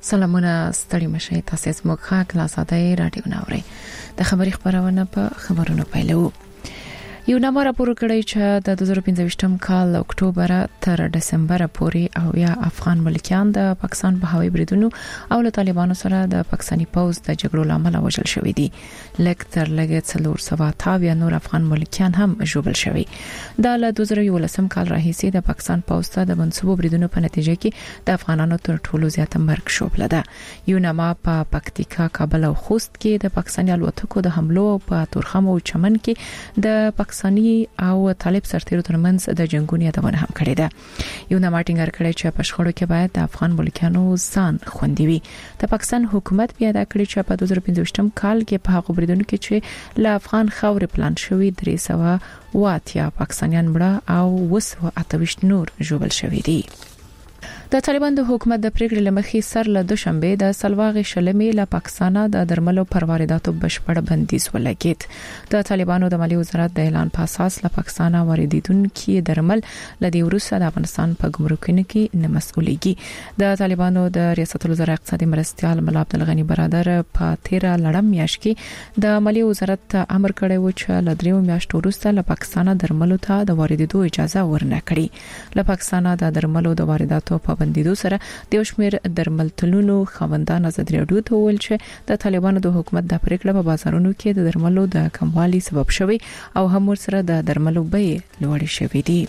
سلامونه ستړي مشه تاسو زموږ خاک لاساده رادیو ناوړي د خبري خبرونه په خبرونو پیلو یو نامه راپور کړی چې د 2025م کال اکتوبر تر دسمبر پورې او یا افغان ملکیان د پاکستان په هوایي بریدونو او له طالبانو سره د پاکستاني پوز د جګړو لامل وژل شوې دي لکتر لګت څلور سوا تاویا نور افغان ملکیان هم ژوبل شوي د 2011 کال راهیسې د پاکستان پوز ته د منسوبو بریدونو په نتیجه کې د افغانانو تر ټولو زیاته مرګ شوبله ده یو نامه په پکتیکا کابل او خوست کې د پاکستاني الوتکو د حملو په تورخم او چمن کې د پاکستاني او طالب سرتیرو ترمنځ د جنگونو یادونه هم کړې ده یو نامه ټینګار کړی چې په شخړو کې باید د افغان ملکانو ځان خوندي وي د پاکستان حکومت بیا دا کړی چې په 2025م کال کې په هغه بریدونو کې چې له افغان خاورې پلان شوی 300 پاکستانیان مړه او 228 نور ژوبل شوي دي د طالبان د حکومت د پریکړې لمخې سر له دوشنبه د سلواغې شلمې له پاکستان د درملو پر وارداتو بشپړ بندیز ولګید د طالبانو د مالیې وزارت د اعلان په اساس له پاکستان واردیدونکو درمل لدی وروسته د افغانستان په ګمرکونو کې نه مسؤلېږي د طالبانو د ریاست الوزرا اقتصادي مرستيال ملا عبدالغنی برادر په 13 لړم میاشت کې د مالیې وزارت امر کړی و چې له 3 میاشتو وروسته له پاکستان درملو ته د واردېدو اجازه ورنکړي له پاکستان د درملو د وارداتو په بندیدو سره د شمیر درملتونونو خوندان ازادي راډیو ته ویل چې د طالبانو د حکومت د پریکړه په بازارونو کې د درملو د کموالي سبب شوی او هم ورسره د درملو بیې لوړې شوې دي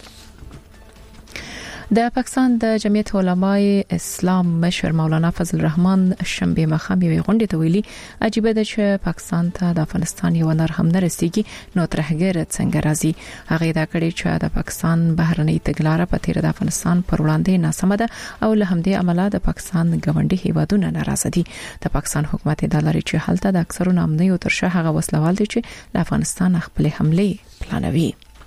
د پاکستان د جمعیت علماء اسلام مشر مولانا فضل الرحمن شنبه مخام یو غونډه ته ویلي عجیب ده چې پاکستان ته د افغانستان یو نر هم نه رسیږي نو ترهګر څنګه راځي هغه دا کړی چې د پاکستان بهرنۍ تګلارې په تیر د افغانستان پر وړاندې ناسمه ده او له همدې عمله د پاکستان ګاونډي هیوادونه ناراضه دي د پاکستان حکومت د لاري چې حالت د اکثرو نامنۍ او ترشه هغه وسلوال دي چې د افغانستان خپل حمله پلانوي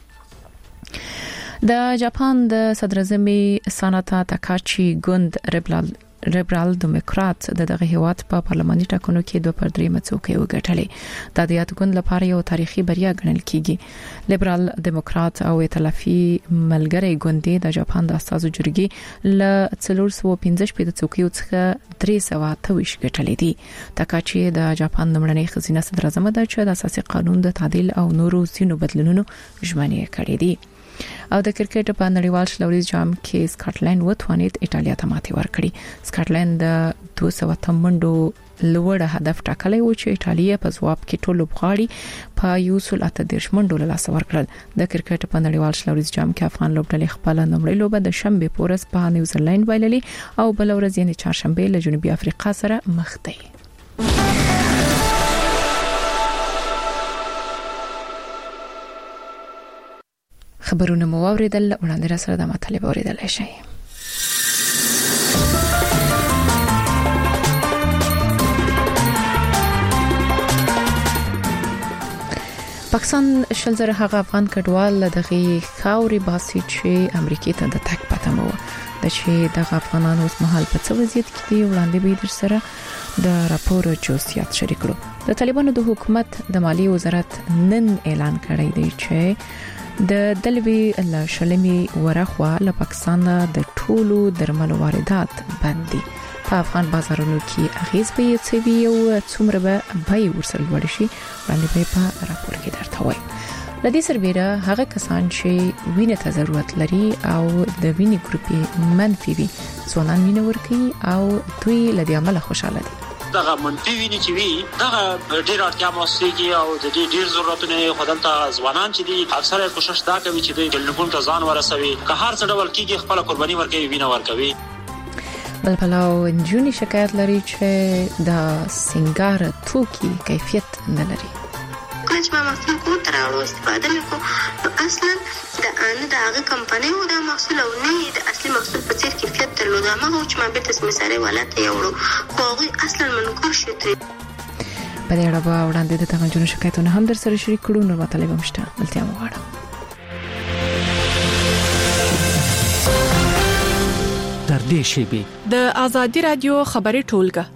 د جاپان د صدر اعظم ساناتا تاکاچی ګوند لیبرال ډیموکرات دغه هیواد په پارلماني ټاکنو کې 2/3 څوکۍ وګټلې د دیات ګوند لپاره یو تاریخي بریا ګڼل کیږي لیبرال ډیموکرات او ائتلافي ملګری ګوندې د جاپان د اساسو جرګې ل 415 څوکۍ څخه 328 ګټلې دي تاکاچی د جاپان نمړنۍ خزینه صدر اعظم ده چې د اساسي قانون د تعدیل او نورو سینو بدلونونو ژمنې کړې دي او د کرکټ په نړیوال شلوریز جام کې سکاټلند وتوانید ایتالیا ته ماتې ورکړي سکاټلند د 200 منډو لوړ هدف ټاکلی و چې ایتالیا په ځواب کې ټول لوبغاړي په 130 منډو له لاسه ورکړل د کرکټ په نړیوال شلوریز جام کې افغان لوبډلې خپل نومړی لوبه د شنبه پورس په نیوزیلند بایللې او بل ورځ یې چهارشنبه له جنوبي افریقا سره مخ دی خبرونه مو اوریدل وړاندې را سره د مطالب اوریدل شي پاکستان شلزره هغه افغان کډوال دغه خاوري باسي چې امریکای ته د تک پته مو د چې دغه افغانانو اوس مهال په څه وضعیت کې دي وړاندې به در سره د راپور جزئیات شریک کړو د طالبانو د حکومت د مالی وزارت نن اعلان کړی دی چې د دلوي شلمې ورخوا له پاکستان د ټولو درملو واردات بندي په افغان بازارونو کې اغیز به یې او څومره به ورسره لوړ شي باندې به په راپور کې درته وایي د دې سربېره هغه کسان چې وینې ته ضرورت لري او د وینې ګروپ منفي وي ځوانان وینې ورکوي او دوی له دې عمله خوشاله دي دغه منفي ویني چې وی دغه ډیر اړتیا موسیقي او د دې ډیر ضرورتونه خدلته ځوانان چې دي اکثره کوشش دا کوي چې د ټلیفون ته ځان ورسوي که هر څه ډول کېږي خپل قرباني ورکوي وینه ورکوي بل پلاو انجونی شکایت لري چې د سنگار توکي کیفیت نه لري کله چې ما محصول کو تراوړو استفاده وکړو اصلا د ان د هغه کمپنۍ او د محصول او نه د اصلي محصول په څیر کیفیت درلود ما هو چې ما به تاسو مثال ولته یوړو خو هغه اصلا منکر شو تر په دې اړه وړاندې د تغنجونو شکایتونه هم در سره شریک کړو نو مطالب مشته ملتیا مغواړم در دې شی د آزادی رادیو خبري ټولګه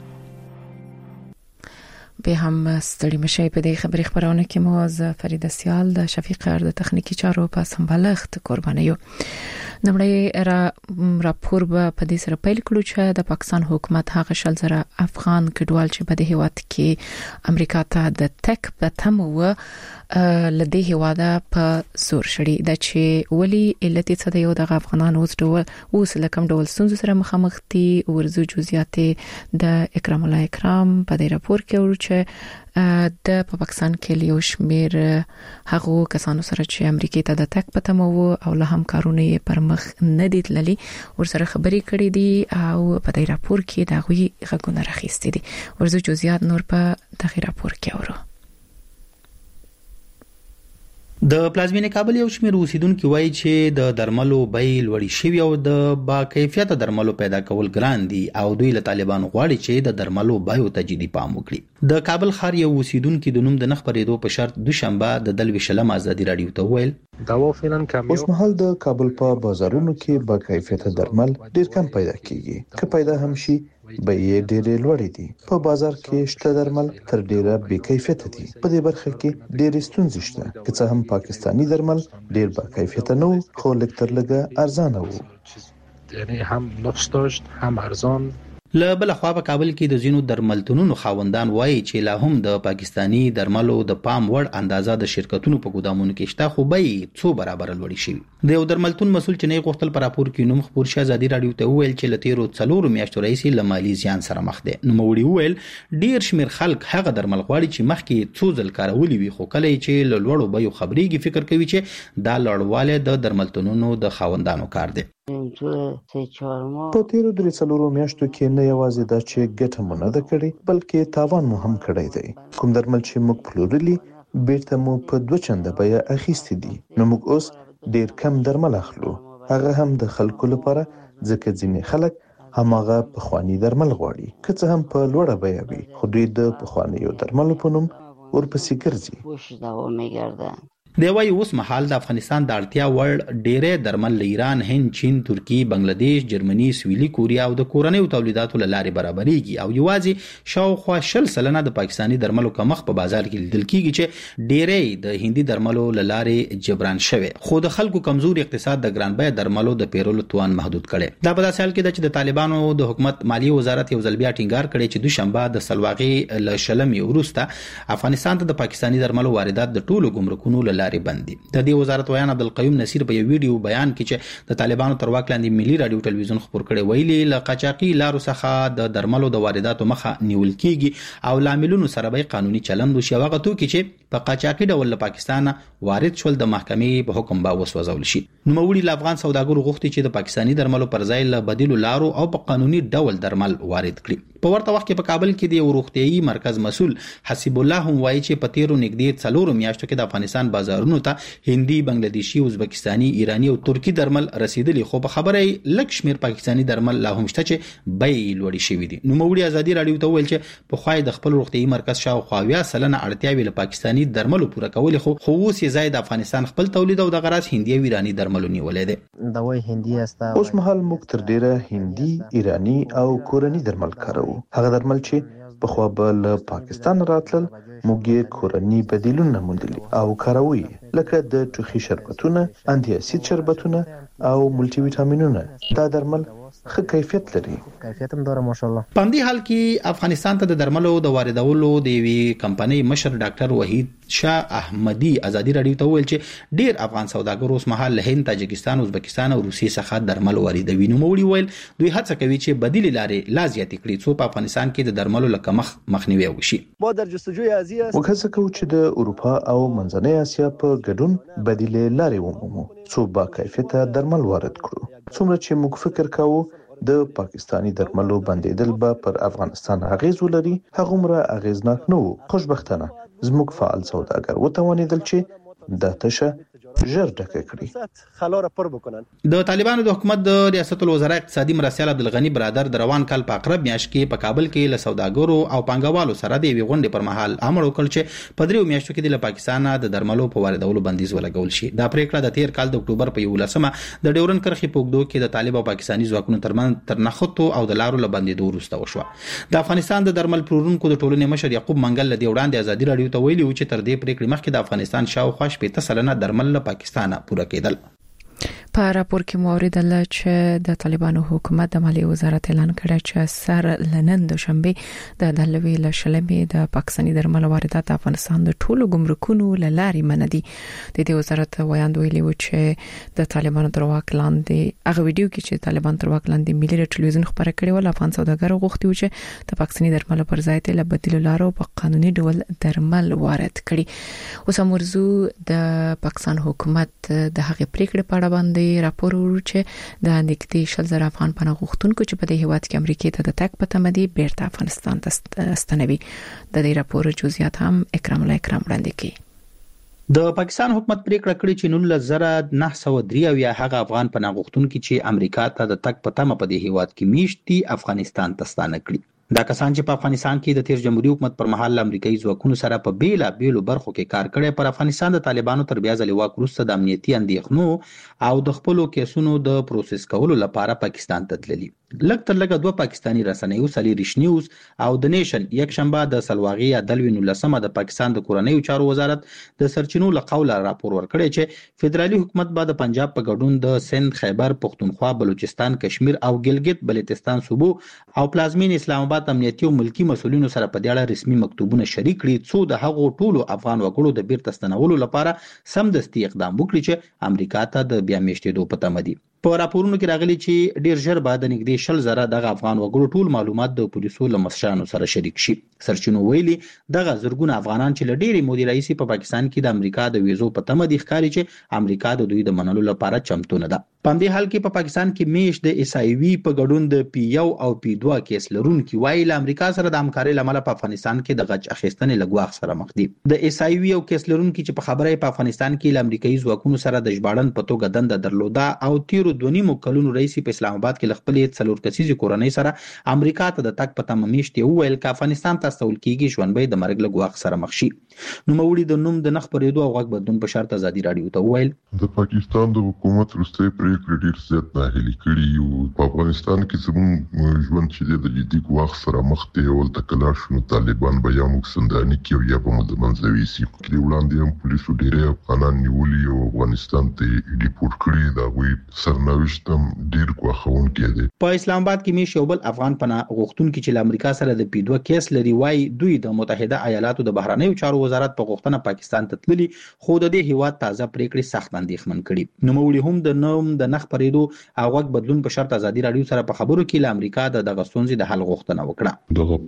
به هم ستړي مشي په دې خبري خبرونه کې مو از فرید سیال د شفیق د تخنیکی چارو په سمبالښت قربانیو نمړی راپور په دې سره پیل کړو چې د پاکستان حکومت هغه شل زره افغان کډوال چې په دې هیواد کې امریکا ته د تک په تمو لدې هواده په زور شړي د چې ولی علت څه د یو د افغانانو اوس لکم ډول ستونزو سره مخامخ دي ورزو جزئیات د اکرام الله اکرام په دې راپور کې ورو چې د پاکستان کې یو شمیر هغه کسانو سره چې امریکا ته د تک په تمو او له همکارونو پر مخ نه دي تللي ورسره خبرې کړې دي او په دې راپور کې دا غوي غږونه راخېستې دي ورزو جزئیات نور په دغه راپور کې ورو د پلازمینې کابل یو شمېر اوسیدونکو وایي چې د درملو بیې لوړې شوي او د با کیفیت درملو پیدا کول ګران دي او دوی له طالبانو غواړي چې د درملو بیو ته جدي پام وکړي د کابل ښار یو اوسیدونکو د نوم د نخ پرېدو په شرط دوشنبه د دلوي شلم ازادي رادیو ته ویل اوس مهال د کابل په بازارونو کې با کیفیت درمل ډیر کم پیدا کیږي که پیدا هم شي بیې ډېرې لوړې دي په بازار کې شته درمل تر ډیره بې کیفیته دي په دې برخه کې ډېرې ستونزې شته که څه هم پاکستانی درمل ډېر با کیفیته نه خو لږ تر لږه ارزانه وو یعنی هم نقص داشت هم ارزان له بل خوا په کابل کې د زینو درملتونونو خاوندان وایي چې لا هم د پاکستانی درملو د پام وړ اندازه د شرکتونو په ګودامونو کې شته خو بیې څو برابر لوړې شي د یو درملتون مسول چې نه غوښتل پر راپور کې نوم خبر شه ازادي رادیو ته ویل چې لتیرو څلور میاشتو رئیس لمالي زیان سره مخ دي نو موړي ویل ډیر شمیر خلک هغه درمل غواړي چې مخکې څو ځل کارولي وي خو کله چې لوړو بیو خبريږي فکر کوي چې دا لوړواله د درملتونونو د خاوندانو کار دی په تیرو 3 میاشتو کې نه یوازې دا چې ګټه مو نه ده کړې بلکې تاوان مو هم کړی دی کوم درمل چې موږ پلورلي بیرته مو په 2 چنده بیه اخیستې دي نو موږ اوس ډیر کم درمل اخلو هغه هم د خلکو لپاره ځکه ځینې خلک هماغه پخوانی درمل غواړي که څه هم په لوړه بیه وي خو دوی د پخوانیو درملو په نوم ورپسې ګرځي دی وايي اوس مهال د افغانستان د اړتیا وړ ډېرې درمل له ایران، هند، چین، ترکی، بنگلاديش، جرمني، سویلي کوریا او د کورنیو تولیداتو له لارې برابرېږي او یوازې شاوخوا 10% د پاکستانی درملو کمښت په بازار کې لیدل کېږي چې ډېرې د هندي درملو له لارې جبران شوی خو د خلکو کمزور اقتصاد د ګران بیه درملو د پیرولو توان محدود کړي دا په داسې حال کې چې د طالبانو د حکومت مالی وزارت یو ځل بیا ټینګار کړي چې دوشنبه د سلواغي له شلمي وروسته افغانستان ته د پاکستانی درملو واردات د ټولو ګمرکونو له بندي د دې وزارت ویان عبدالقیوم نصیر په یو ویډیو بیان کې چې د طالبانو تر واک لاندې ملي رادیو ټلویزیون خبر کړي ویلي ل قاچاقي لارو څخه د درملو د وارداتو مخه نیول کیږي او لاملونو سره به قانوني چلند وشي هغه توکي چې په قاچاقي ډول له پاکستان وارد شول د محکمې په حکم به وسوځول شي نو موړي ل افغان سوداګرو غوښتي چې د پاکستانی درملو پر ځای له بدیلو لارو او په قانوني ډول درمل وارد کړي په ورته وخت کې په کابل کې د روغتيایي مرکز مسول حسیب الله هم وایي چې په تیرو نږدې 4 میاشتو کې د افغانستان بازارونو ته هندي، بنگلاديشي، ازبکستاني، ایراني او ترکی درمل رسیدلي خو په خبره لک شمیر پاکستانی درمل لا هم شته چې بیې لوړې شوې دي نو موړي ازادي رادیو ته ویل چې په خوای د خپل روغتيایي مرکز شاوخوا 20% اړتیاوي له پاکستانی درملو پوره کول خو اوس یې زائد افغانستان خپل تولید او د غراض هندي او ایراني درملو نیولې دي دا وای هندي استا اوس مهال موږ تر ډیره هندي، ایراني او کورنی درمل کارو هغه درمل چې په خو بل پاکستان راتلل موږ کورنی بدیلونه موندلي او کاروي لکه د ټوخي شربتونه، انټي اسید شربتونه او ملټي ویټامینونه دا درمل ښه کیفیت لري کیفیت هم دوره ماشاءالله په دې حال کې افغانستان ته د درملو د واردولو د وی کمپنۍ مشر ډاکټر وحید شاه احمدي ازادي رادیو ته ویل چې ډیر افغان سوداګر اوس مهال هند، تاجکستان، ازبکستان او روسیې څخه درمل واردوي نو موړي ویل دوی هڅه کوي چې بدیل لارې لا زیات کړي څو په افغانستان کې د درملو لکه مخنیوي وشي موږ هڅه کوو چې د اروپا او منځنۍ اسیا په ګډون بدیل لارې ومومو څو با کیفیته درمل وارد کړو څومره چې موږ فکر کوو د پاکستانی درملو بندیدل به پر افغانستان اغیز ولري هغومره اغیزناک نه وو خوشبختانه زموږ فعال سوداګر وتوانیدل چې د تشه ژر ډکه کړي د طالبانو د حکومت د ریاست الوزرا اقتصادي مرستیال عبدالغنی برادر د روان کال په اقرب میاشت کې په کابل کې له سوداګرو او پانګوالو سره د وی غونډې پر مهال امر وکړ چې په 3 میاشتو کې د پاکستان د درملو په واردولو بندیز ولګول شي دا پریکړه د 13 کال د اکتوبر په 11مه د ډیورن کرخي پوګدو کې د طالب او پاکستانی ځواکونو ترمنځ تر نخښتو او د لارو لبندېدو وروسته وشو د افغانستان د درمل پلورونکو د ټولنې مشر یعقوب منګل له وړاندې ازادي رادیو ته ویلي و چې تر دې پریکړې مخکې د افغانستان شاوخوا 10% درمل له پاکستان پوره کېدل په راپور کې مو اوریدل چې د طالبانو حکومت د مالیې وزارت اعلان کړی چې سر لنن د شنبه د دلوي له شلمې د پاکستاني درملو واردات افغانستان د ټولو ګمرکونو لاري مندي. د دې وزارت ویاند ویلي و چې د طالبانو تر واک لاندې هغه ویډیو کې چې طالبان تر واک لاندې ملي ټلویزیون خبره کړې و افغان سوداګرو غوښتي و چې د پاکستاني درملو پر ځای ته بدیل لارو په قانوني ډول درمل وارد کړي. اوس موضوع د پاکستان حکومت د هغې پریکړې په اړه باندې راپور ورچې د نږدې 100,000 افغان پناه غوښتونکو چې په دې هیواد کې امریکا ته د تګ په تمه دي بیرته افغانستان ته ستنوي. د دې راپور جزئیات هم اکرام وړاندې کړي. د پاکستان حکومت پریکړه کړې چې 1993 یا هغه افغان پناه غوښتونکو چې امریکا ته د تګ په تمه په دې هیواد کې میشتي افغانستان ته ستانه کړي. دا کسان چې په افغانستان کې د تیر جمهوریت حکومت پر مهال امریکایي ځواکونو سره په بیلو برخو کې کار کړی، پر افغانستان د طالبانو تر بیا ځلې واک وروسته د امنیتي اندېښنو او د خپلو کیسونو د پروسس کولو لپاره پاکستان ته تللي. لږ تر لږه 2 پاکستانی رسنیو سلیریش نیوز او د نیشن یک شنبه د سلواغي عدالوی 19 د پاکستان د کورنیو چارو وزارت د سرچینو له قوله راپور ورکړی چې فدرالي حکومت به د پنجاب په ګډون د سند، خیبر پختونخوا، بلوچستان، کشمیر او ګلګت بلتستان صوبو او پلازمین اسلام آباد امنیتي او ملکی مسولینو سره په دې اړه رسمي مکتوبونه شریک کړي څو د هغو ټولو افغان وګړو د بیرته ستنولو لپاره سمدستي اقدام وکړي چې امریکا ته د بیا میشتېدو په تمه دي. په راپورونو کې راغلي چې ډیر ژر بعد د نږدې 100,000 دغه افغان وګړو ټول معلومات د پولیسو له مسشانو سره شریک شي. سرچینو ویلي دغه زرګونه افغانان چې له ډېرې مودې راهیسې په پاکستان کې د امریکا د ویزو په تمه دي ښکاري چې امریکا د دوی د منلو لپاره چمتو نه ده. په همدې حال کې په پاکستان کې میش د SIV په ګډون د P1 او P2 کیس لرونکي وایي له امریکا سره د همکارۍ لامل په افغانستان کې د غچ اخیستنې لګواخ سره مخ دي. د SIV او کیس لرونکي چې په خبره په افغانستان کې له امریکایي ځواکونو سره د ژباړن په توګه دنده درلوده او تیرو 2.5 کلونو رئیس په اسلام آباد کې خپلې 4 کسیزې کورنۍ سره امریکا ته د تک په تمه میشتي ویل ک افغانستان ته استول کیږي ژوندۍ د مرګ لګواخ سره مخ شي. نو موړي د نوم د نخ پرېدو او غږ بدلون په شرط ازادي رادیو ته ویل د پاکستان د حکومت رسته پریکړې ډیر زیات ناهیلي کړي او په افغانستان کې زموږ ژوند چې د جدي ګواخ سره مخ دی او د کلاشونو طالبان به یا موږ سنداني کې یا په منځوي سي کې وړاندې هم پولیسو ډیره افغانان نیولي او افغانستان ته ریپورت کړي دا وی سرنوشتم ډیر غواخون کېده. په اسلام آباد کې میش یو بل افغان پناه غوښتونکي چې له امریکا سره د P2 کیس لري وای دوی د متحده ایالاتو د بهرنیو چارو وزارت په غوښتنه پاکستان ته تللي خو د دې هیواد تازه پریکړې سخت اندېښمن کړي. نو موړي هم د نوم د نخ پرېدو او غږ بدلون په شرط ازادي رادیو سره په خبرو کې له امریکا د دغه ستونزې د حل غوښتنه وکړه. دغه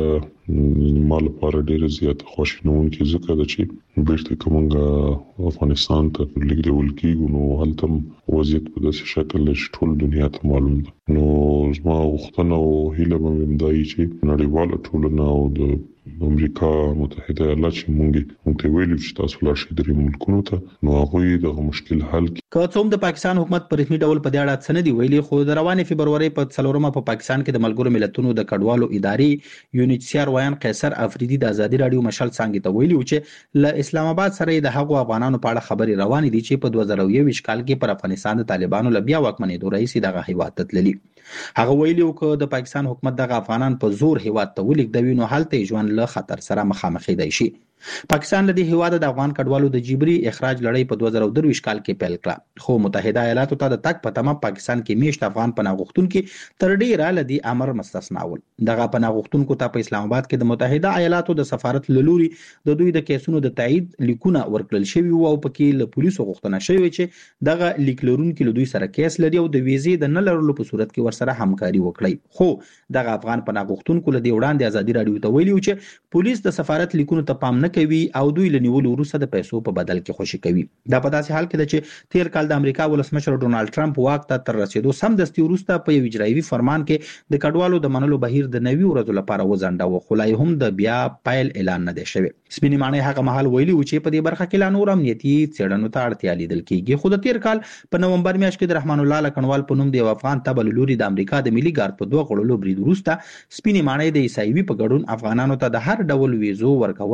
پریکړه مال لپاره ډیره زیات خوشنونکې ځکه چې بیرته کومه افغانستان ته لیږدول کیږي نو هلته وضعیت په داسې شکل چې ټول دنیا ته معلوم ده. نو زما غوښتنه او هیله به مې دا وي چې نړیواله ټولنه او د امریکا متحده ایالات چې موږ ته ویلي چې تاسو لا شي درې ملکونو ته نو هغه د مشکل حل که څوم د پاکستان حکومت په رسمي ډول په دې اړه څه نه دی ویلي خو د روانې فبرवरी په 4مه په پاکستان کې د ملګرو ملتونو د کډوالو ادارې UNHCR ویان قیصر افریدي د ازادي رادیو مشال څنګه ته ویلي چې له اسلام آباد سره د هغو افغانانو په اړه خبري روانې دي چې په 2021 کال کې پر افغانستان د طالبانو له بیا واکمنېدو رئیس دغه هیواد ته تللي. هغه ویلي چې د پاکستان حکومت دغه افغانان په زور هیواد ته ولیږدوي نو حالت ژوند له خطر سره مخامخ دی شي. پاکستان له دې هیواد د افغان کډوالو د جبري اخراج لړۍ په 2023 کال کې پیل کړه خو متحده ایالاتو ته د تک په تمه پاکستان کې میشت افغان پناه غوښتونکو تر ډیره لدی امر مستثنا ول. دغه پناه غوښتونکو ته په اسلام آباد کې د متحده ایالاتو د سفارت لوري د دوی د کیسونو د تایید لیکونه ورکړل شوی او پکې له پولیسو غوښتنه شوی چې دغه لیک لرونکو له دوی سره کیس لري او د ویزې د نه لرلو په صورت کې ورسره همکاري وکړي. خو دغه افغان پناه غوښتونکو له دې وړاندې ازادي رادیو ته ویلي چې پولیس د سفارت لیکونو ته پام نه کوي او دوی لنیول وروسته د پیسو په بدل کې خوشي کوي. دا په داسې حال کې ده چې تیر کال د امریکا ولسمشر ډونالد ټرمپ واک ته تر رسیدو سم دستي وروسته په یو اجرایي فرمان کې د کډوالو د منلو بهیر د 90 ورځې لپاره وځنډاوه خو لا هم د بیا پایل اعلان نه دی شوی. سپینې معنی هغه مهال ویلي و چې په دې برخه کې لا نور امنیتي څېړنو ته اړتیا لیدل کیږي. خو د تیر کال په نومبر میاشت کې د رحمان الله لکنوال په نوم د افغان تبل لوري د امریکا د ملي ګارد په 2 غړولو برید وروسته سپینې معنی د ایسایوي په ګډون افغانانو ته د هر ډول ویزو ورکول منع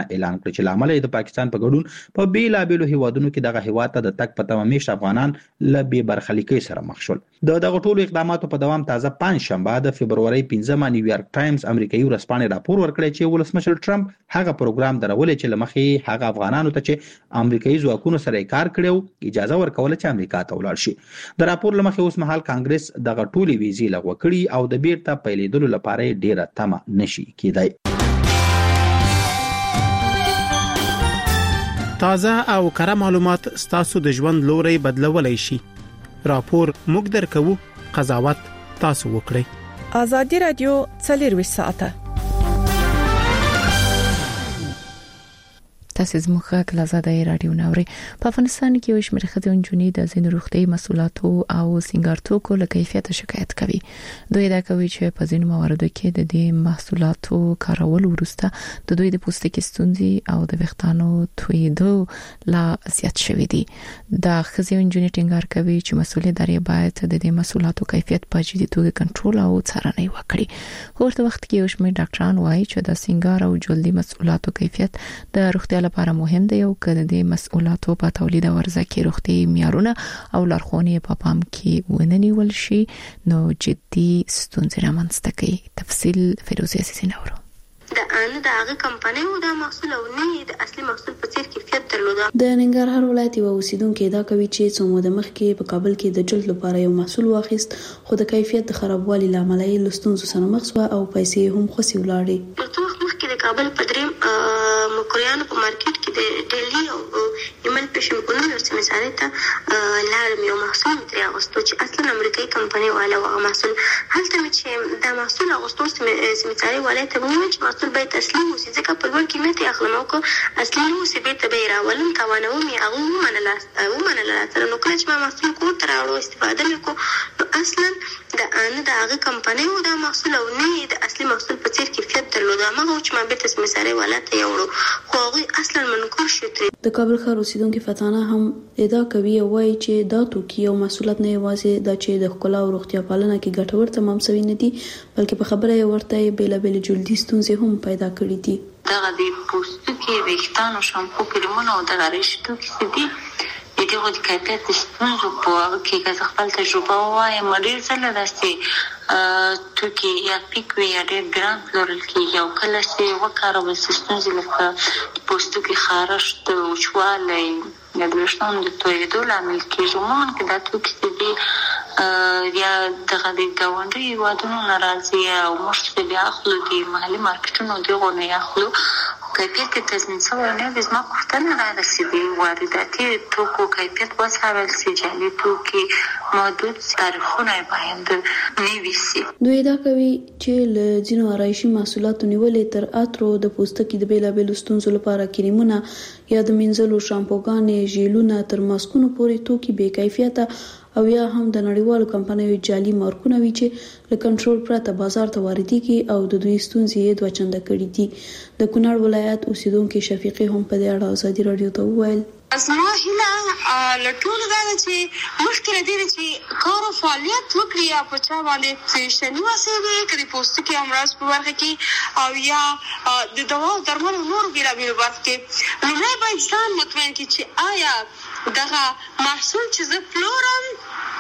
نه اعلان کړ چې لامل د پاکستان په ګډون په بیلابېلو هیوادونو کې دغه هیواد ته د تک په تمه میشت افغانان له بې برخلیکۍ سره مخ شول. دغه ټولو اقداماتو په دوام تازه پنځشنبه د فبرवरी 15 نیویارک ټایمز امریکایي ورځپاڼې راپور ورکړی چې ولسمشر ټرمپ هغه پروګرام درولې چې لمخې هغه افغانانو ته چې امریکایي ځواکونو سره کار کړو اجازه ورکوله چې امریکا ته ولاړ شي. د راپور لمخې اوس مهال کانګرس دغه ټولې ویزې لغوه کړي او د بیرته پیلېدلو لپاره ډیره تمه نشي کېدای. تازه او کره معلومات ستاسو د ژوند لوري بدلولای شي. راپور موږ درکو، قضاوت تاسو وکړئ. آزادی رادیو 24 ساعته تاسو زموږه کلازادای رادیو نوري په افغانستان کې یو شمېر خدمتونې د ځینو روغتي مسولاتو او سنگارتوکو له کیفیت شکایت کوي. دوی دا کوي چې په ځینو مواردو کې د دې محصولاتو کارول وروسته د دوی د پوستکي ستونزې او د ویښتانو تویدو لا زیات شوي دي. د خدمتونې ټینګار کوي چې مسولې داري باید د دې محصولاتو کیفیت په جدي توګه کنټرول او څارنه وکړي. ورته وخت کې یو شمېر ډاکټران وایي چې د سنگار او جلدي محصولاتو کیفیت د روغتي لپاره مهم دی او کله د مسؤلاتو په تولید او ورزه کې روغتي معیارونه او لارښوونې په پام کې وننیول شي نو جدي ستونزې رامنځته کوي. تفصیل فیروزه سیناورو. د هغه کمپنۍ او د محصول او نه د اصلي محصول په څیر کیفیت درلوده. د ننګرهار ولایت یو اوسیدونکو دا کوي چې څو موده مخکې په کابل کې د جلد لپاره یو محصول واخیست خو د کیفیت د خرابوالي لامل یې لستونزو سره مخ شو او پیسې هم خسي ولاړې. په څو وخت مخکې د کابل په دریم مکریانو په مارکیټ کې د ډیلی او ایمل پېشم په نوم سره مثال ته لارم یو محصول ترې اغوستو چې اصلا امریکایي کمپنۍ والا و محصول هلته چې دا محصول اغوستو سمېڅاري والا ته ویل چې محصول باید اصلي وي ځکه په لوړ قیمت یې اخلم او اصلي نو سی به ته راولم توانو می هغه ومنله تر نو کله چې ما محصول کو تر اړو استفاده وکړو اصلا د هغه کمپنۍ او د محصول او نه د اصلي محصول په څیر کیفیت درلوده ما چې ما به سمېڅاري والا ته یوړو خو هغه اصلا منکر شو. د کابل ښار اوسیدونکو فتانه هم ادعا کوي وایي چې دا توکي او محصولات نه یوازې د چې د ښکلا او روغتیا پالنه کې ګټور تمام شوی نه دي بلکې په خبره ورته بیلابېل جلدي ستونزې هم پیدا کړې دي. دغه د پوستکي ویښتانو شامپو کریمونه او دغه رشتو کې دي د دې د کیفیت ستونزو په اړه کې خپل تجربه وایم ډېر ځله داسې توکي یا پیک وی یا ډېر ګران پلورل کېږي او کله چې وکارول شي ستونزې لکه پوستکي خارښت وچوالی یا د ویښتانو د تویېدو لامل کېږي. عموما که دا توکي دي یا دغه د ګاونډي هېوادونو نه راځي او موږ چې بیا اخلو د محلي مارکېټونو دغو نه یې اخلو کیفیت کې تضمین شوی نه وي. زما پوښتنه دا ده چې د وارداتي توکو کیفیت وڅارل شي، جعلي توکي محدود تاریخونه یې باید نه وي شي. دوی دا کوي چې له ځینو آرایشي محصولاتو نیولې تر عطرو د پوستکي د بیلابېلو ستونزو لپاره کریمونه یا د مینځلو شامپوګانې ژیلونه تر ماسکونو پورې توکي بې کیفیته او یا هم د نړیوالو کمپنیو جعلي مارکونه وي چې له کنټرول پرته بازار ته واردېږي او د دوی ستونزې یې دوه چنده کړي دي. د کونړ ولایت اوسیدونکو شفیقي هم په دې اړه ازادي رادیو ته وویل زما هیله لټول دا چې مشکل دي چې کار او فعالیت وکړي یا په چا باندې فیشن وسوي کړي پوستکي امراض په ورغه کې او یا د دوا او درملو نور بیلابېل برخه کې نو باید ځان مطمئن کړي چې آیا دغه محصول چې زه پلورم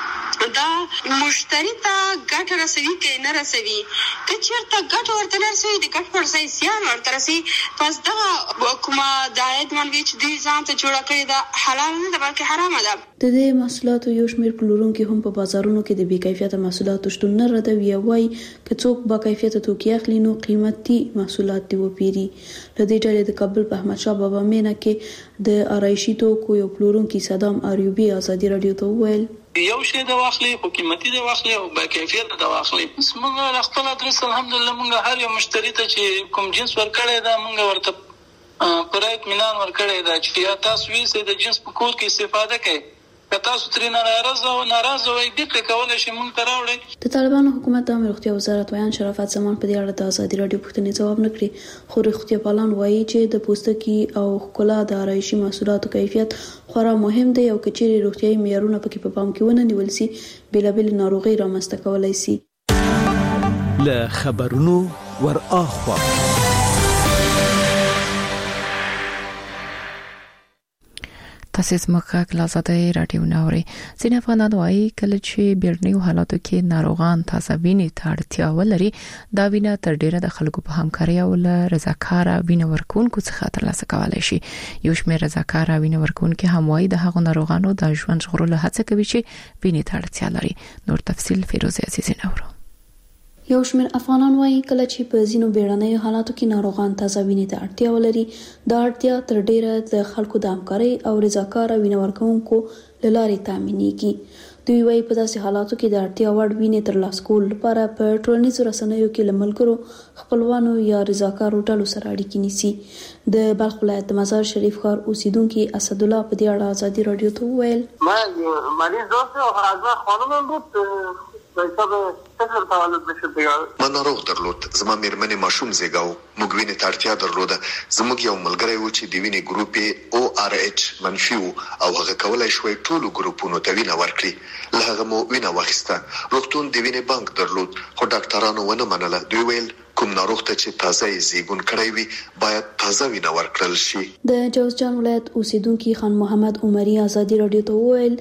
دا مشتری ته ګټه رسوي کې نه رسوي که چېرته ګټه ورته نه رسوي د ګټ پر ځای زیان ورته رسوي پس دغه کومه د عاید منبع چې دوی ځان ته جوړه کړې ده حلال نه ده بلکې حرامه ده. د دې محصولاتو یو شمېر پلورونکي هم په بازارونو کې د بې کیفیته محصولاتو شتون نه ردوي او وایي که څوک با کیفیته توکي اخلي نو قیمتي محصولات دي وپیري. له دې ډلې د کابل په احمد شاه بابا مینه کې د آرایشي توکو یو پلورونکي صدام اریوبي ازادي رادیو ته وویل یو شی د واخلي خو قیمتي د واخلي او با کیفیت د واخلي. موږ خپل ادرس الحمدلله موږ هر یو مشتری ته چې کوم جنس ورکړی دا موږ ورته پرای اطمینان ورکړی دا چې یا تاسو ویسه د جنس په کور کې استفاده کوي که تاسو ترې ناراضه وئ دې کولای شي موږ ته راوړئ. د طالبانو حکومت د روغتیا وزارت ویان شرافت زمان په دې اړه د ازادي رادیو پوښتنې ځواب نه کړی خو روغتیا پالان وایي چې د پوستکي او ښکلا د آرایشي محصولاتو کیفیت خورا مهم دی او کچېرې روغتیايي معیارونه پکې په پام کې ونه نیول شي بیلابېل ناروغي رامنځته کولای شي. له خبرونو ور اخوا تاسو زموږ کلاساده رادیو ناوري ځینې افغانان وايي کله چې بیړنیو حالاتو کې ناروغان تازه وینې ته اړتیا ولري دا وینه تر ډیره د خلکو په همکاري او رضاکاره وینه ورکوونکو څخه ترلاسه کولای شي. یو شمېر رضاکاره وینه ورکوونکي هم وايي د هغو ناروغانو د ژوند ژغورلو هڅه کوي چې وینې ته اړتیا لري. نور تفصیل فیروزه عزیزی نورو. یو شمېر افغانان وايي کله چې په ځینو بیړنیو حالاتو کې ناروغان تازه وینې ته اړتیا ولري دا اړتیا تر ډیره د خلکو د همکاري او رضاکاره وینه ورکوونکو لارې تامینېږي. دوی وايي په داسې حالاتو کې د اړتیا وړ وینې ترلاسه کول لپاره په ټولنیزو رسنیو کې له ملګرو خپلوانو یا رضاکارو ډلو سره اړیکې نیسي. د بلخ ولایت د مزار شریف ښار اوسیدونکي اسد الله په دې اړه ازادي رادیو ته وویل ما مریض دوست و هر خانم بود ما ناروغ درلود زما میرمنې ماشوم زیږاو موږ وینې ته اړتیا درلوده زموږ یو ملګری و چې د وینې ګروپ ORH منفي او هغه کولای شوی ټولو ګروپونو ته وینه ورکړي له هغه مو وینه واخیسته روغتون د وینې بانک درلود خو ډاکټرانو ونه منله دوی ویل کوم ناروغ ته چې تازه یې زیږون کړی وي باید تازه وینه ورکړل شي. د جوزجان ولایت اوسیدونکي خان محمد عمري ازادي رادیو ته وویل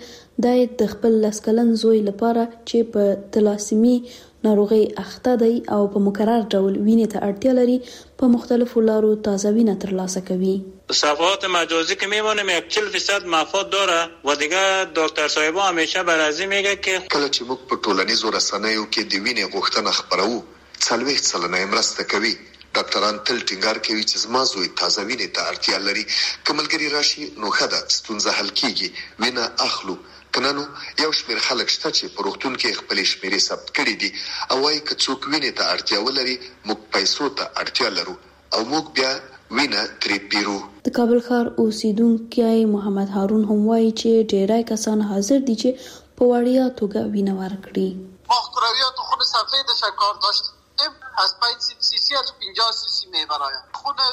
د خپل لسکلن زوی لپاره چې په تلاسیمي ناروغي اخته دی او په مکرر ډول وینې ته اړتیا لري په مختلفو لارو تازه وینه ترلاسه کوي. صفحات مجازی که میبانیم 40% مفاد داره و دیگه دکتر صاحبا همیشه برازی میگه که کله چې موږ په ټولنیزو رسنیو کې د وینې غوښتنه خپرو 40 سلنه مرسته کوي. ډاکټران تل ټینګار کوي چې زما زوی تازه وینې ته اړتیا لري که ملګری راشي نو ښه ده ستونزه حل کیږي وینه اخلو کنانو یو شمېر خلک شته چې په روغتون کې خپل شمیرې ثبت کړي دي او وايي که څوک وینې ته اړتیا ولري موږ پیسو ته اړتیا لرو او موږ بیا وینه ترې پیرو. د کابل ښار اوسیدونکی محمد هارون هم وايي چې ډیری کسان حاضر دي چې په وړیا توګه وینه ورکړي. ما کرویات خون سفید شکر داشتیم از 5 سی سی از 50 سی سی میبرایم خون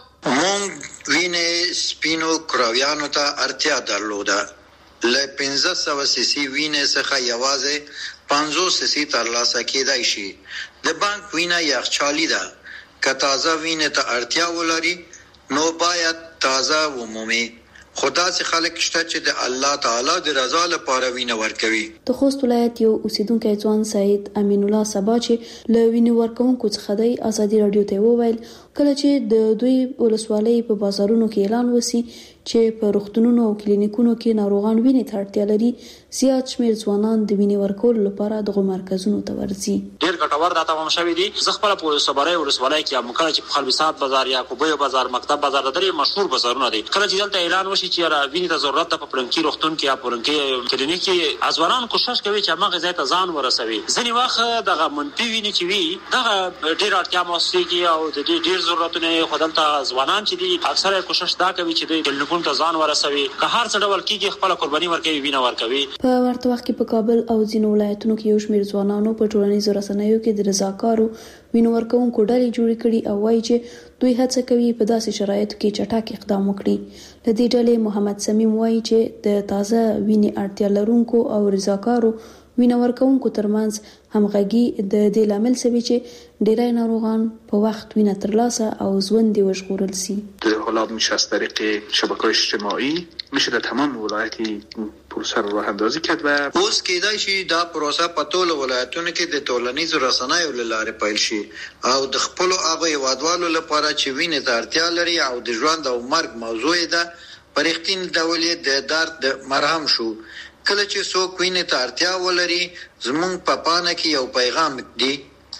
مونږ وینې سپینو کرویانو ته اړتیا درلوده له 1500 سی سی وینې څخه یوازې 500 سی سی ترلاسه کېدای شي. د بانک وینه یخچالي ده که تازه وینې ته اړتیا ولري نو باید تازه ومومي خو داسې خلک شته چې د الله تعالی د رضا لپاره وینه ورکوي. د خوست ولایت یو اوسیدونکی ځوان سعید امین الله سبا چې له وینې ورکوونکو څخه دی ازادي رادیو ته وویل کله چې د دوی ولسوالۍ په بازارونو کې اعلان وسی چې په روغتونونو او کلینیکونو کې ناروغان وینې ته اړتیا لري زیات شمېر ځوانان د وینې ورکولو لپاره دغه مرکزونو ته ورځي. ډېر ګټور دا تمام شوی دي. زه خپل په صبرای ولسوالۍ کې ام کله چې په خلبسات بازار یا کوبه بازار مکتب بازار د درې مشهور بازارونه دي کله چې دلته اعلان وشي چې را وینې ته ضرورت په پرنکی روغتون کې یا پرنکی کلینیک کې ځوانان کوشش کوي چې هغه ځای ته ځان ورسوي. ځینې وخت دغه منفي وینې چې وي دغه ډېر اړتیا محسوسېږي او د دې ډېر ضرورتونه خدلته ځوانان چې دي اکثره کوشش دا کوي چې د کلینیکونو ته ځان ورسوي که هر څه ډول کېږي خپل قرباني ورکوي وینه ورکوي. په ورته وخت کې په کابل او ځینو ولایتونو کې یو شمېر ځوانانو په ټولنیزو رسنیو کې د رضاکارو وینو ورکوونکو ډلې جوړې کړي او وایي چې دوی هڅه کوي په داسې شرایطو کې چټک اقدام وکړي. د دې ډلې محمد سمیم وایي چې د تازه وینې اړتیا لرونکو او رضاکارو وینه ورکوونکو ترمنځ همغږي د دې لامل شوی چې ډیری ناروغان په وخت وینه ترلاسه او ژوند دی وژغورل شي. حالا میشه از طریق شبکه‌های اجتماعی میشه در تمام ولایتی پروسه رو راه اندازی کرد و اوس کېدای شي دا پروسه په ټولو ولایتونو کې د ټولنیزو رسنیو له لارې پیل شي او د خپل هغه هیوادوالو لپاره چې وینې ته اړتیا لري او د ژوند او مرګ موضوع ده په رښتیني ډول د درد مرهم شو. کله چې څوک وینې ته اړتیا ولري زمونږ په پانه کې یو پیغام دی.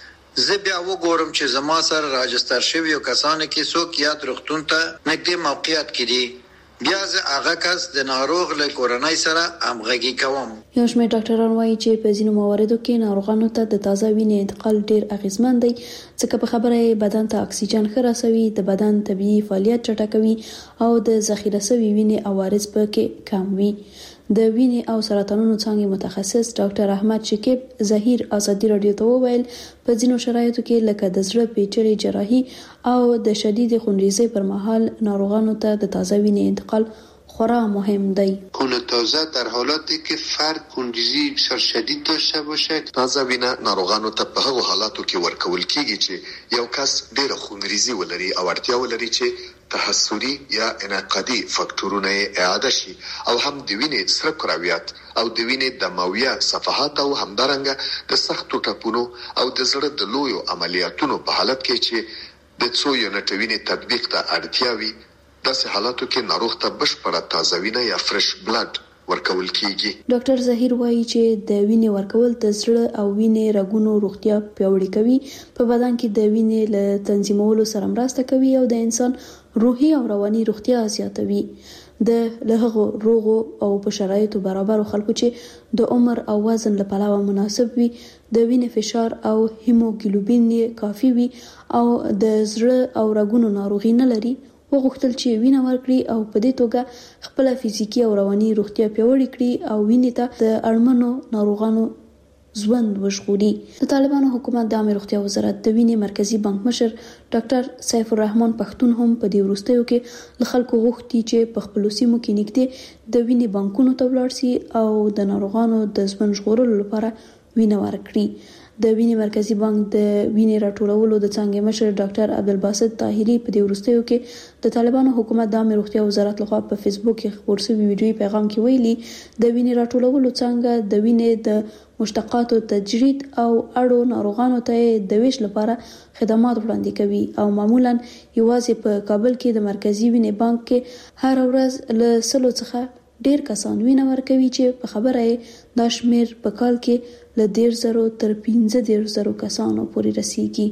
زه بیا وګورم چې زما سره راجستر شوی یو کسانو کې څوک یاد روغتون ته نږدې موقعیت کې دي بیا زه هغه کس د ناروغ له کورنۍ سره همغږي کوم. یو شمېر ډاکټران وایي چې په ځینو مواردو کې ناروغانو ته د تازه وینې انتقال ډېر اغېزمن دی ځکه په خبره یې بدن ته اکسیجن ښه رسوي د بدن طبیعي فعالیت چټکوي او د ذخیره شوي وینې عوارض پکې کم وي. د وینې او سرطانونو څانګې متخصص ډاکټر احمد شکیب ظهیر ازادي رادیو ته وویل په ځینو شرایطو کې لکه د زړه پیچلې جراحي او د شدید خونریزۍ پر مهال ناروغانو ته د تازه وینې انتقال خورا مهم دی. خون تازه در حالاتی که فرد خونریزی بسیار شدید داشته باشه، تازه وینه ناروغانو ته په هغو حالاتو کې ورکول کیږي چې یو کس ډېره خونریزي ولري او اړتیا ولري چې تحسري یا انعقادي فاکتورونه اعاده شي او هم د وینې سره کرویات او د وینې دمویه صفحات او همدارنګه د سختو ټپونو او د زړه د لویو عملیاتونو په حالت کې چې د څو یونټ وینې تطبیق ته اړتیا وي، داسې حالاتو کې ناروغ ته بشپړه تازه وینه یا فرش بلډ ورکول کیږي. ډاکټر ظهیر وایي چې د وینې ورکول د زړه او وینې رګونو روغتیا پیاوړې کوي، په بدن کې د وینې له تنظیمولو سره مرسته کوي او د انسان روحي او رواني روغتیا زیاتوي. د لهغو روغو او په شرایطو برابر خلکو چې د عمر او وزن لپاره مناسب وي، د وینې فشار او هیموګلوبین کافي وي او د زړه او رګونو ناروغي نه لري، وغوښتل چې وینه ورکړي او په دې توګه خپل فزیکی او رواني روغتیا پیاوړې کړي او وینې ته د اړمنو ناروغانو ژوند وژغوري. د طالبانو حکومت د عامه روغتیا وزارت د وینې مرکزی بانک مشر ډاکټر سیف الرحمن پښتون هم په دې وروستیو کې له خلکو غوښتي چې په خپل سیمو کې نږدې د وینې بانکونو ته ولاړ شي او د ناروغانو د ژوند ژغورلو لپاره وینه ورکړي. د وینې مرکزی بانک د وینې راټولولو د څنګه مشر ډاکټر عبدالباسط طاهری په دې وروستیو کې د طالبانو حکومت د عامه روغتیا وزارت لخوا په فیسبوک کې خپور شوی ویډیوي پیغام کې ویلي د وینې راټولولو څنګه د وینې د مشتقاتو تجرید او اړو ناروغانو ته د ویش لپاره خدمات وړاندې کوي او معمولا یوازې په کابل کې د مرکزی وینې بانک کې هر ورځ له 100 څخه ډیر کسان وینه ورکوي چې په خبره یې دا شمیر په کال کې له 10,000 تر 15,000 کسانو پورې رسیږي.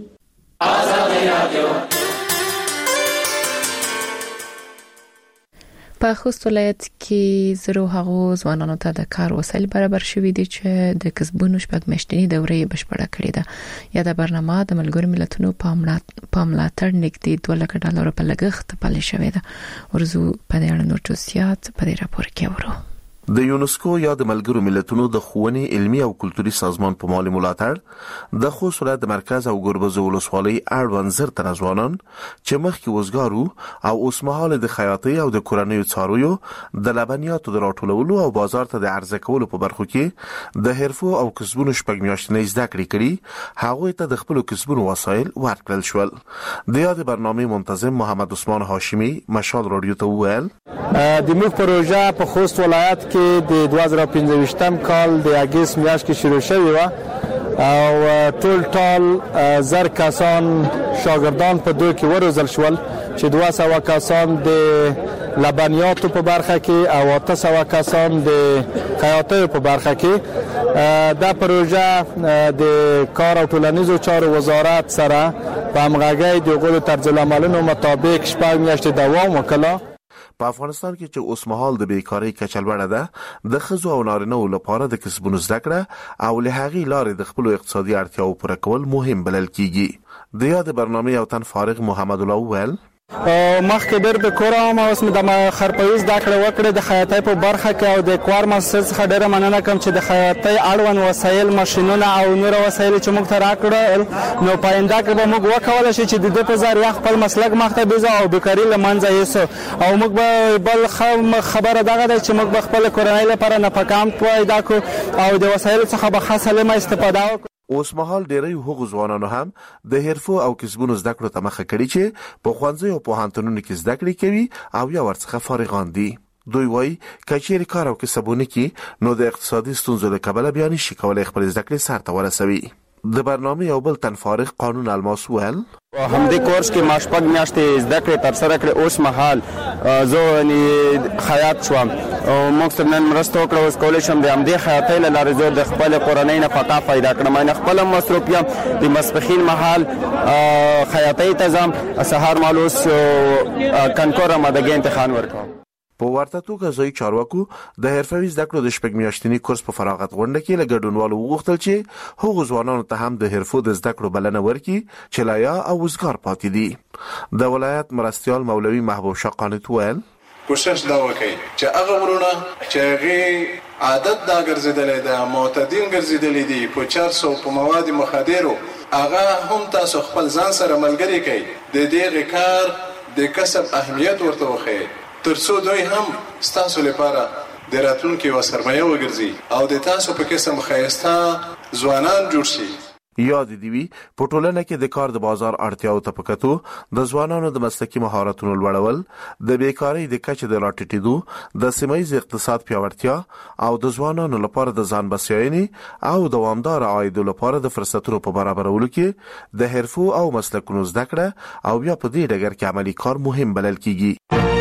په خوست ولایت کې زرو هغو ځوانانو ته د کار وسایل برابر شوي دي چې د کسبونو شپږ میاشتنی دورې بشپړه کړې ده. یا د برنامه د ملګرو ملتونو په ملاتړ نږدې $200,000 په لګښت پلي شوې ده. ورزو په دې اړه نور توصيات په دې راپور کې ورو. د یونسکو یا د ملګرو ملتونو د ښوونې علمي او کلتوري سازمان په مالي ملاتړ د خوست ولایت د مرکز او ګربز ولسوالۍ اړوند زر تر ځوانان چې مخکې وزګارو او اوس مهال د خیاطۍ او د کورنیو څارویو د لبنیاتو د راټولولو او بازار ته د عرضه کولو په برخو کې د حرفو او کسبونو شپږ میاشتنۍ زده کړې کړي، هغوی ته د خپل کسبونو وسایل ورکړل شول. د یاد برنامه منتظم محمد عثمان هاشمی مشال رادیو ته وویل د موږ پروژه په خوست ولایت کې د 2015 کال د اگست میاشت کې شروع شوی و او ټول زر کسان شاګردان په دوی کې وروزل شول چې 200 کسان د لبنیاتو په برخه کې او 800 کسان د خیاطۍ په برخه کې. دا پروژه د کار او ټولنیزو چارو وزارت سره په همغږۍ د غوړو طرزالعملونو مطابق شپږ میاشتې دوام وکړ. په افغانستان کې چې اوس مهال د بیکاری کچه لوړه ده، د ښځو او نارینه‌و لپاره د کسبونو زده کړه او له هغې لارې د خپلو اقتصادي اړتیاوو پوره کول مهم بلل کیږي. د یاد برنامه یو تن فارغ محمد الله وویل مخکې ډېر د کور او اوس مې د خرپوي زده کړه وکړه د خیاطۍ په برخه کې او د کوار ماستر څخه ډېره مننه کوم چې د خیاطۍ اړوند وسایل ماشینونه او نور وسایل چې موږ ته راکړل، نو پاینده کې به موږ وکولای شو چې د دې په ذریعه خپل مسلک مخته بيځو او بیکاری له منځه یوسو او موږ به بل خبره دغه ده چې موږ به خپل کورنۍ لپاره نفقام پیدا کړو او د وسایل څخه به خاصه لمه استفاده وکړو. اوس مهال ډیری حقوق ځوانانو هم د حرفو او کسبونو زده کړو ته مخه کړي چې په ښوونځي او پوهنتونونو کې زده کړې کوي او یا ورڅخه فارغان دي. دوی وایي کچېرې کار او کسبونه کې نو د اقتصادي ستونزو له کبله بیا نشي کولای خپل زده کړې سرته ورسوي. د برنامه یو بل تن فارغ قانون الماس ویل همدې کورس کې ما شپږ میاشتې زده کړې ترسره کړې. اوس مهال زه خیاط شوم او موږ سره نن مرسته وکړه. اوس کولی شم د همدې خیاطۍ له لارې زه د خپلې کورنۍ نفقه پیدا کړم. نه خپله مصروف یم، د ماسپښین مهال خیاطۍ ته ځم، سهار مهال اوس کنکور آمادګۍ امتحان ورکوم. په ورته توګه ځای چارواکو د حرفوي زده کړو د شپږ میاشتني کورس په فراغت غونډه کې له ګډونوالو وغوښتل چې هغو ځوانانو ته هم د حرفو د زده کړو بلنه ورکړي چې لا یا او وزګار پاتې دي. د ولایت مرستیال مولوي محبوب شاه قانت ویل کوشش دا وکړي چې هغه ورونه چې هغه عادت دا ګرځیدلې ده، معتدین ګرځیدلې دي په 400 په مواد مخدرو، هغه هم تاسو خپل ځان سره ملګری کړئ، د دې کار د کسب اهمیت ورته وښیئ ترڅو دوی هم ستاسو لپاره د راتلونکي یوه سرمایه وګرځي او د تاسو په قسم ښایسته ځوانان جوړ شي. یاد دی وی په ټولنه کې د کار د بازار اړتیاو ته پکتو د ځوانانو د مسلکي مهارتونو لوړول، د بیکاری د کچې د راټیټېدو، د سیمایي اقتصاد پیاوړتیا او د ځوانانو لپاره د ځان بسیاینې او دوامدار عاید لپاره د فرصتونو په برابرولو کې د حرفو او مسلکونو زده کړه او بیا په دې ډګر کې عملی کار مهم بلل کیږي.